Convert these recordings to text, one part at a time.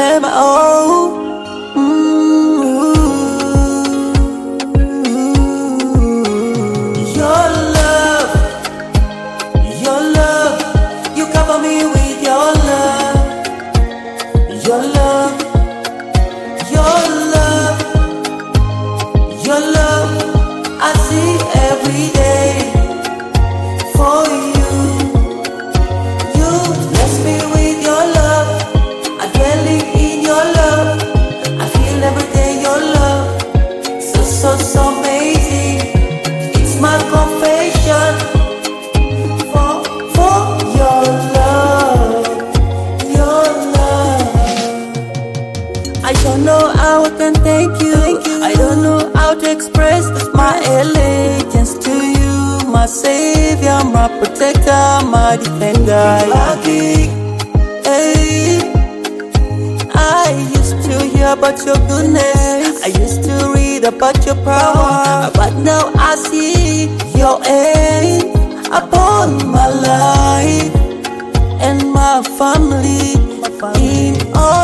am I all. Your love, you cover me with your love. Your love, your love, your love, I see every day for you. You bless me with your love. I dwell in your love. I feel every day your love. So amazing. It's my confession for your love, your love. I don't know how I can thank you. I don't know how to express my allegiance to you, my savior, my protector, my defender. Hey, I used to hear about your goodness. I used to read about your power, but now I see your hand upon my life and my family. In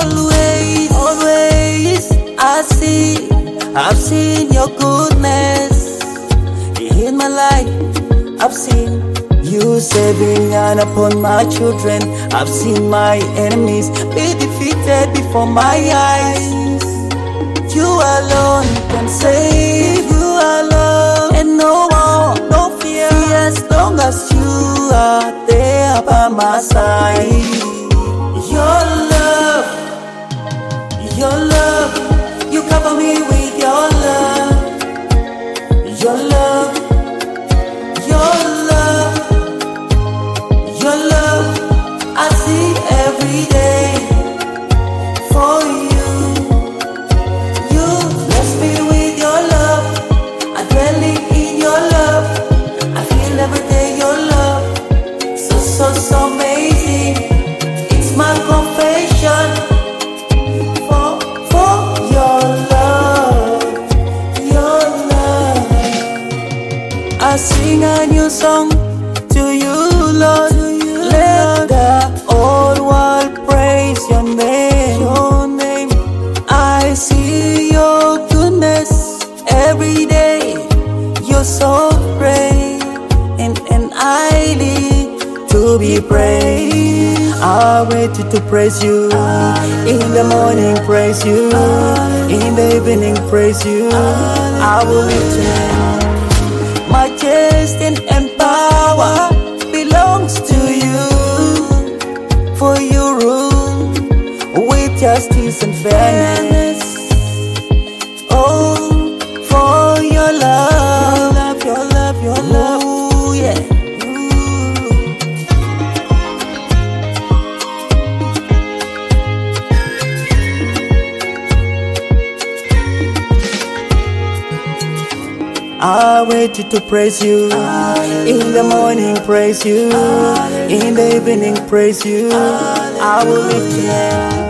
always, I've seen your goodness in my life. I've seen you saving and upon my children. I've seen my enemies be defeated before my eyes. You alone can save, you alone, and no more, no fear, as long as you are there by my side. Your love, you cover me with your love. Your love, your love, your love, I see every day for you. You bless me with your love. I dwell in your love. I feel every day your love. So amazing. It's my confession for your love, your love. I sing a new song to you, Lord. Let the whole world praise your name. I see your goodness every day. You're so great and highly to be praised. I wait to praise you. In the morning, praise you. In the evening, praise you. I will lift your name. Majesty and power belongs to you. For you rule with justice and fairness. Oh, for your love, your love, your love. Ooh, yeah. I wait to praise you. In the morning, praise you. In the evening, praise you. I will lift your name.